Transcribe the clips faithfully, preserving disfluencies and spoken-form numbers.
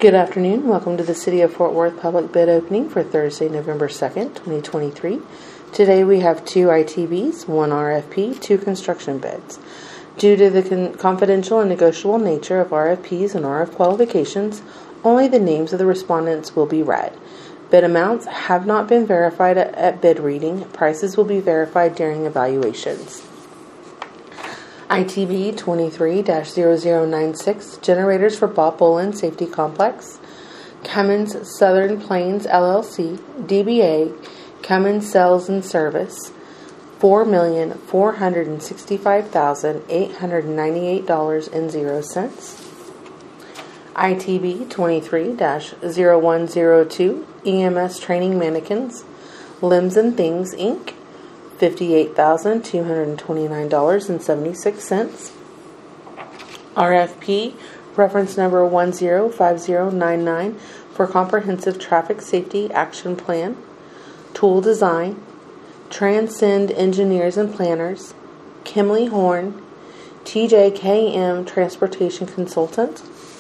Good afternoon. Welcome to the City of Fort Worth public bid opening for Thursday, November second, twenty twenty-three. Today we have two I T Bs, one R F P, two construction bids. Due to the con- confidential and negotiable nature of R F Ps and R F qualifications, only the names of the respondents will be read. Bid amounts have not been verified at, at bid reading. Prices will be verified during evaluations. I T B twenty-three dash zero zero nine six, generators for Bob Bolin Safety Complex, Cummins Southern Plains L L C, D B A, Cummins Sales and Service, four million four hundred sixty-five thousand eight hundred ninety-eight dollars and zero cents. I T B twenty-three dash zero one zero two, E M S Training Mannequins, Limbs and Things, Incorporated, fifty-eight thousand two hundred twenty-nine dollars and seventy-six cents. R F P, reference number one zero five zero nine nine, for Comprehensive Traffic Safety Action Plan, Tool Design, Transcend Engineers and Planners, Kimley Horn, T J K M Transportation Consultant.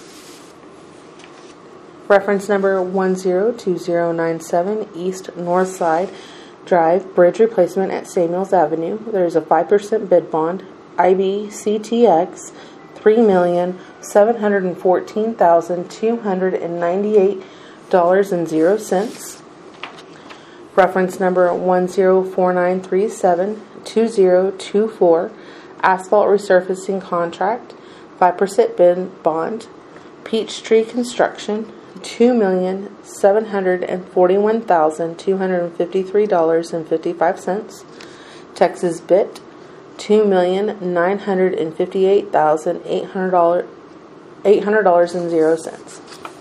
Reference number one zero two zero nine seven, East North Side Drive, bridge replacement at Samuels Avenue. There is a five percent bid bond. I B C T X, three million seven hundred fourteen thousand two hundred ninety-eight dollars and zero cents. Reference number one zero four nine three seven two zero two four, asphalt resurfacing contract, five percent bid bond. Peachtree Construction, two million seven hundred forty-one thousand two hundred fifty-three dollars and fifty-five cents. Texas Bit, two million nine hundred fifty-eight thousand eight hundred dollars eight hundred dollars and zero cents.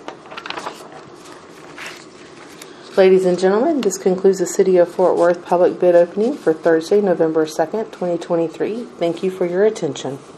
Ladies and gentlemen, this concludes the City of Fort Worth public bid opening for Thursday, November second, twenty twenty-three. Thank you for your attention.